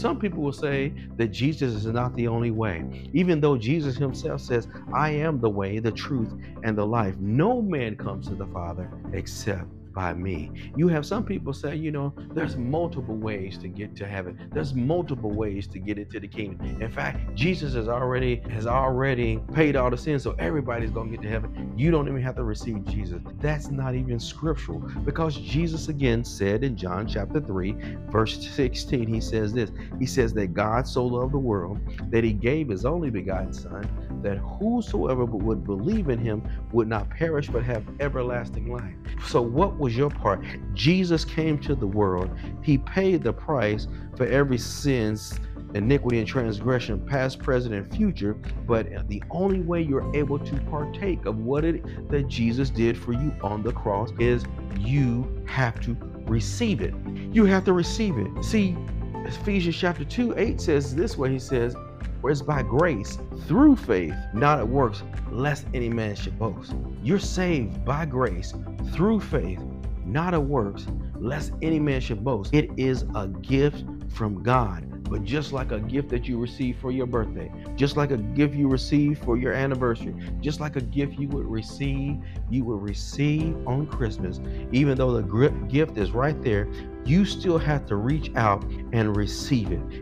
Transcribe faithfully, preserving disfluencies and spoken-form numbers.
some people will say that Jesus is not the only way, even though Jesus himself says, I am the way, the truth, and the life. No man comes to the Father except by me. You have some people say, you know, there's multiple ways to get to heaven. There's multiple ways to get into the kingdom. In fact, Jesus has already has already paid all the sins, so everybody's gonna get to heaven. You don't even have to receive Jesus. That's not even scriptural, because Jesus again said in John chapter three, verse sixteen, he says this. He says that God so loved the world that he gave his only begotten Son, that whosoever would believe in him would not perish but have everlasting life. So what was your part? Jesus came to the world. He paid the price for every sin's iniquity and transgression, past, present, and future. But the only way you're able to partake of what it that Jesus did for you on the cross is you have to receive it. You have to receive it. See, Ephesians chapter two, eight says this way. He says, for it's by grace through faith, not of works, lest any man should boast. You're saved by grace through faith, not of works, lest any man should boast. It is a gift from God. But just like a gift that you receive for your birthday, just like a gift you receive for your anniversary, just like a gift you would receive, you would receive on Christmas, even though the gift is right there, you still have to reach out and receive it.